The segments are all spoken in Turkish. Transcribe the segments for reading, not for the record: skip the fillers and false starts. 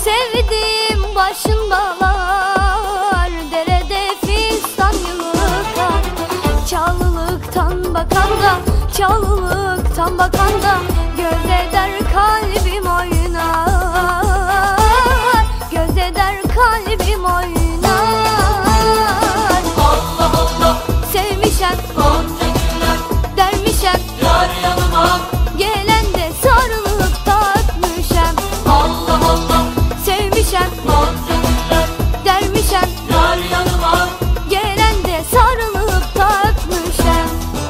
Sevdiğim başındalar, derede fistan yıllıklar. Çalılıktan bakan da, çalılıktan bakan da göz eder kalbim oynar, göz eder kalbim oynar. Allah Allah, Sevmişem gonca güller, dermişem yar yanıma. gelen de sarılıp da öpmüşem. Allah Allah, Sevmişem gonca güller, dermişem yar yanıma. gelen de sarılıp da öpmüşem.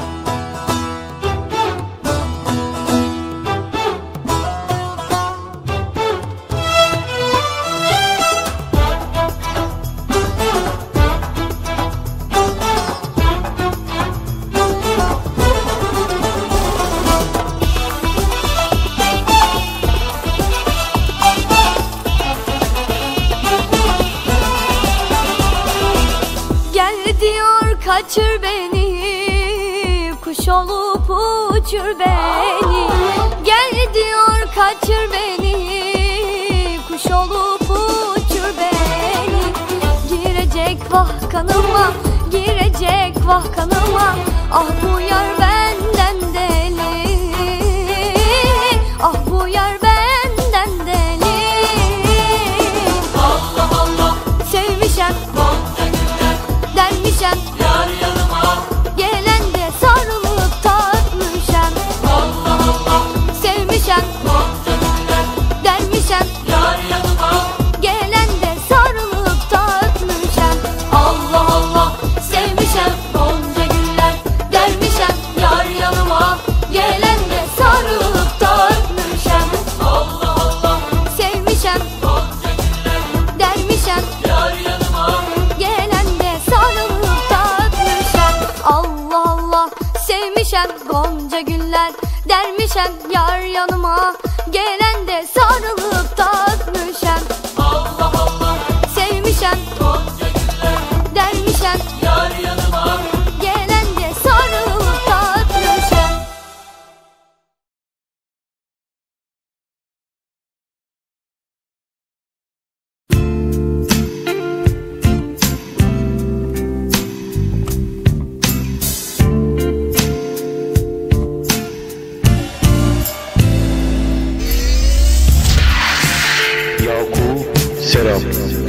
Gel diyor kaçır beni, kuş olup uçur beni. Gel diyor kaçır beni, kuş olup uçur beni. Girecek vah kanıma, girecek vah kanıma. Ah bu yar benden deli, ah bu yar benden deli. Allah Allah, Sevmişem gonca güller, dermişem yar yanıma. gelen de sarılıp da öpmüşem. Allah Allah, Sevmişem gonca güller, dermişem yar yanıma. gelen de sarılıp da öpmüşem. Allah Allah, sevmişem gonca güller, Dermişem yar yanıma. gelen de sarılıp da öpmüşem. Allah Allah, Sevmişem gonca güller, dermişem yar yanıma. gelen de sarılıp da öpmüşem. Allah Allah, sevmişem gonca güller, dermişem yar yanıma gelen de sarılıp da öpmüşem. Allah Allah, Sevmişem gonca güller, dermişem yar yanıma. gelen de sarılıp da öpmüşem. Yakup Serap